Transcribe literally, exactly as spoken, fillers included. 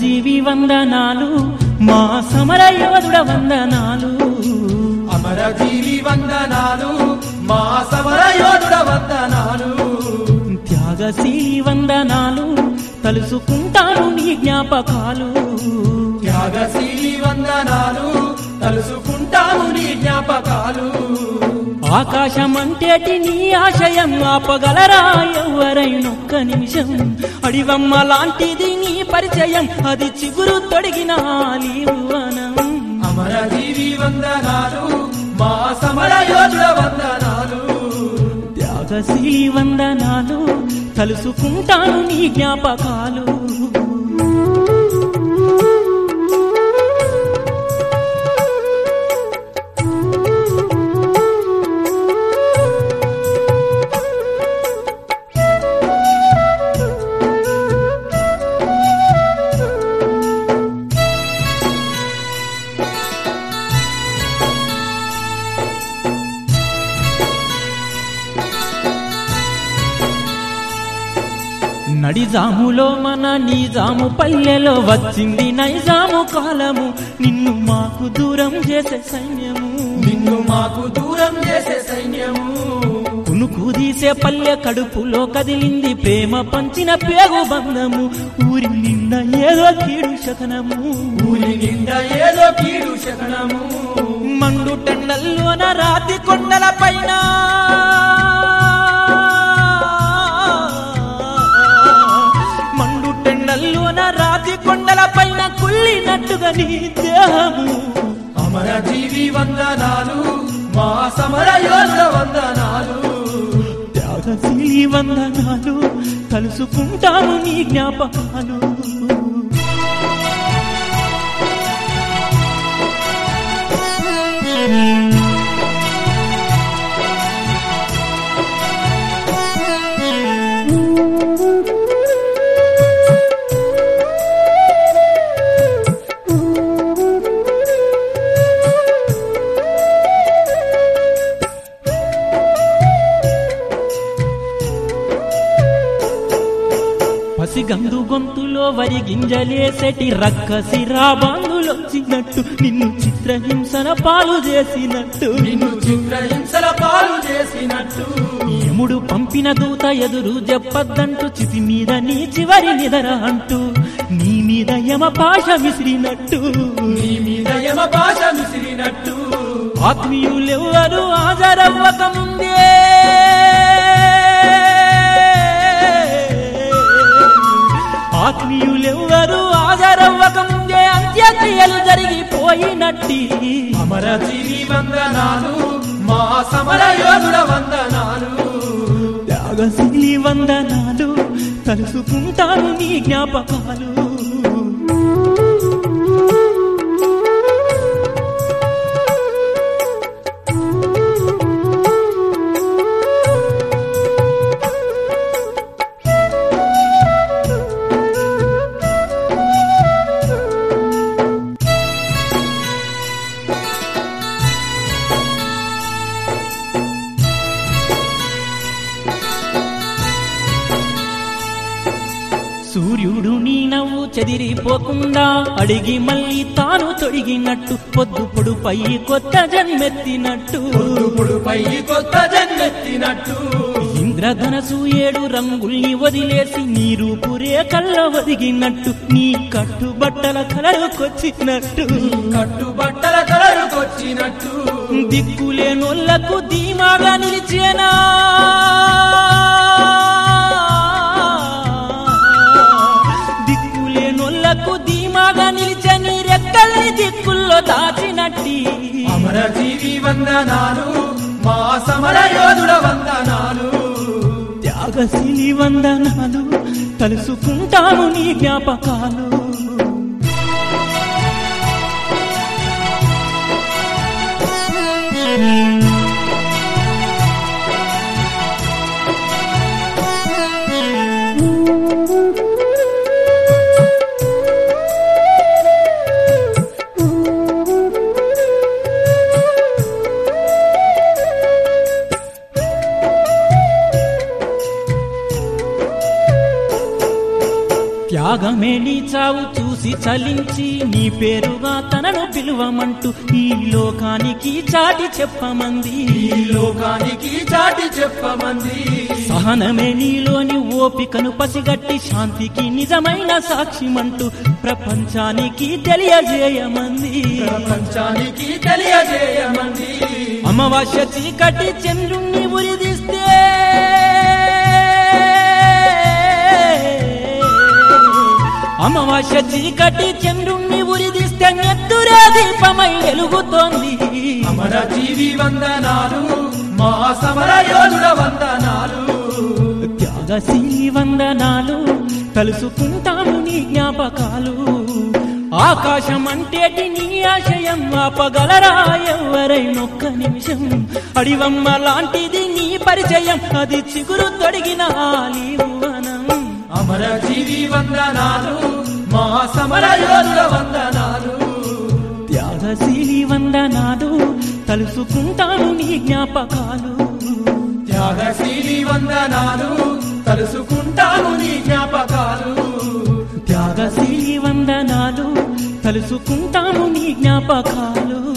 అమరజీవి వందనాలు మా సమర యోధుడ వందనాలు అమరజీవి వందనాలు మా సమర యోధుడ వందనాలు త్యాగశీలి వందనాలు తలుసుకుంటాను నీ జ్ఞాపకాలు త్యాగశీలి వందనాలు తలుసుకుంటాను నీ జ్ఞాపకాలు ఆకాశమంటేటి నీ ఆశయం ఆపగలరా ఎవరైనొక్క నిమిషం అడివమ్మ లాంటిది నీ పరిచయం అది చిగురు తొడిగిన ఆలివనం అమరజీవి వందనాలు మా సమర యోధుడ వందనాలు త్యాగశీలి వందనాలు తలుసుకుంటాను నీ జ్ఞాపకాలు నడిజాములో మన నిజాము పల్లెలో వచ్చింది నైజాము కాలము నిన్ను మాకు దూరం చేసే సైన్యము నిన్ను మాకు దూరం చేసే సైన్యము కునుకు తీసే పల్లె కడుపులో కదిలింది ప్రేమ పంచిన పేగు బంధము ఊరి నిండా ఏదో కీడు శకనము ఊరి నిండా ఏదో కీడు శకనము మండు టెండల్లోన రాతి కొండల పైన టెండల్లోన రాతి కొండల పైన కుళ్ళినట్టుగా నీ దేహము అమరజీవి వందనాలు మా సమర యోధుడ వందనాలు త్యాగశీలి వందనాలు తలుసుకుంటాను నీ జ్ఞాపకాలు పసిగందు గొంతులో వరి గింజలేసేటి రక్కసి రాబాంగులొచ్చినట్టు నిన్ను చిత్రహింసన పాలు చేసినట్టు నిన్ను చిత్రహింసల పాలు చేసినట్టు యముడు పంపిన దూత ఎదురు చెప్పద్దంటూ చితి మీద నీ చివరి నిదర అంటూ నీ మీద యమ పాశ విసిరినట్టు నీ మీద యమ పాశ విసిరినట్టు ఆత్మీయులెవ్వరు హాజరవ్వక ముందే ఆత్మీయులెవ్వరు హాజరవ్వక ముందే అంత్యక్రియలు జరిగిపోయినట్టి అమరజీవి వందనాలు మా సమర యోధుడ వందనాలు త్యాగశీలి వందనాలు తలుసుకుంటాను నీ జ్ఞాపకాలు సూర్యుడు నీ నవ్వు చెదిరిపోకుండా అడిగి మళ్ళీ తాను తొడిగినట్టు పొద్దు పొడుపై కొత్త జన్మెత్తినట్టు పొడుపై కొత్త జన్మెత్తినట్టు ఇంద్రధనసు ఏడు రంగుల్ని వదిలేసి నీ రూపు రేఖల్లో ఒదిగినట్టు నీ కట్టుబట్టల కలరుకొచ్చినట్టు కట్టుబట్టల కలరుకొచ్చినట్టు దిక్కులేనోళ్లకు ధీమాగా నిలిచేనా దిక్కులేనోళ్లకు ధీమాగా నిలిచే నీ రెక్కల్ని దిక్కుల్లో దాచినట్టి అమరజీవి వందనాలు మా సమర యోధుడ వందనాలు త్యాగశీలి వందనాలు తలుసుకుంటాను నీ జ్ఞాపకాలు త్యాగమే నీ చావు చూసి మసి చలించి నీ పేరుగా తనను పిలువమంటూ ఈ లోకానికి చాటి చెప్పమంది ఈ లోకానికి చాటి చెప్పమంది సహనమే నీలోని ఓపికను పసిగట్టి శాంతికి నిజమైన సాక్ష్యమంటూ ప్రపంచానికి తెలియజేయమంది ప్రపంచానికి తెలియజేయమంది అమావాస్య చీకటి చంద్రుణ్ణి ఉరిదిస్తే అమావాస్య చీకటి చంద్రుణ్ణి ఉరిదిస్తే నెత్తురే దీపమై వెలుగుతోంది అమరజీవి వందనాలు మా సమర యోధుడ వందనాలు త్యాగశీలి వందనాలు తలుసుకుంటాము నీ జ్ఞాపకాలు ఆకాశం అంటేటి నీ ఆశయం ఆపగలరా ఎవరైనొక్క నిమిషం అడివమ్మ లాంటిది నీ పరిచయం అది చిగురు తొడిగిన ఆలివనం అమరజీవి వందనాలు మా సమర యోధుడ వందనాలు త్యాగశీలి వందనాలు తలుసుకుంటాను నీ జ్ఞాపకాలు త్యాగశీలి వందనాలు తలుసుకుంటాము నీ జ్ఞాపకాలు త్యాగశీలి వందనాలు తలుసుకుంటాము నీ జ్ఞాపకాలు